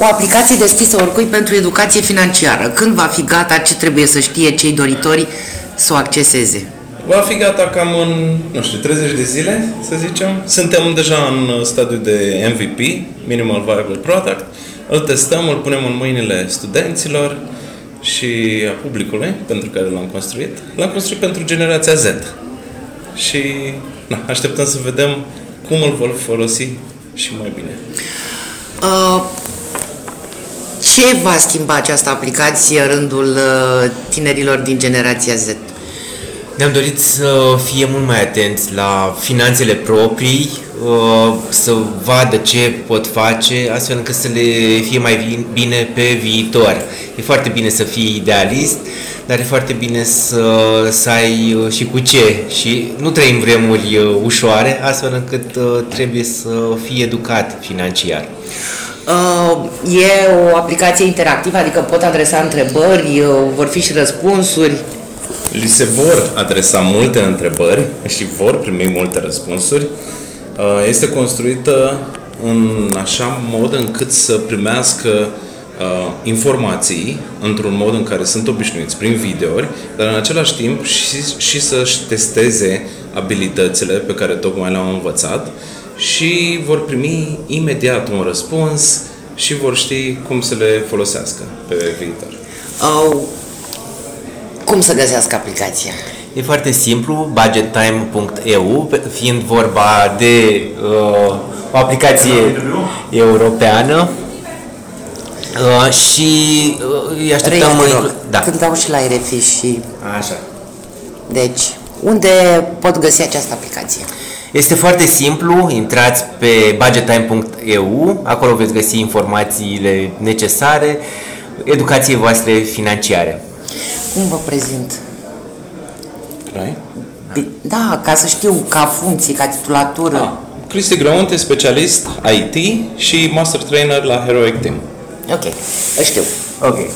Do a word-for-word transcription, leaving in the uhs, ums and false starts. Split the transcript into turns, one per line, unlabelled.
o aplicație deschisă oricui pentru educație financiară. Când va fi gata? Ce trebuie să știe cei doritori să o acceseze?
Va fi gata cam în, nu știu, treizeci de zile, să zicem. Suntem deja în stadiu de M V P, Minimal Viable Product. Îl testăm, îl punem în mâinile studenților și a publicului pentru care l-am construit. L-am construit pentru generația Z. Și na, așteptăm să vedem cum îl vor folosi și mai bine.
Uh, ce va schimba această aplicație în rândul uh, tinerilor din generația Z?
Ne-am dorit să fie mult mai atenți la finanțele proprii, să vadă ce pot face, astfel încât să le fie mai bine pe viitor. E foarte bine să fii idealist, dar e foarte bine să, să ai și cu ce. Și nu trăim vremuri ușoare, astfel încât trebuie să fii educat financiar.
Uh, e o aplicație interactivă, adică pot adresa întrebări, uh, vor fi și răspunsuri.
Li se vor adresa multe întrebări și vor primi multe răspunsuri. Este construită în așa mod încât să primească informații într-un mod în care sunt obișnuiți, prin videouri, dar în același timp și, și să-și testeze abilitățile pe care tocmai le-au învățat și vor primi imediat un răspuns și vor ști cum să le folosească pe viitor.
Uh. Cum să găsească aplicația?
E foarte simplu, budgettime punct e u, fiind vorba de uh, o aplicație europeană uh, și uh, îi așteptăm...
În... Da. Când dau și la R F I și...
Așa.
Deci, unde pot găsi această aplicație?
Este foarte simplu, intrați pe budgettime punct e u, acolo veți găsi informațiile necesare educației voastre financiare.
Cum vă prezint?
Right?
Da, ca să știu, ca funcție, ca titulatură.
Ah, Cristi Grăunte, specialist I T și master trainer la Heroic Team.
Ok, știu.
Ok.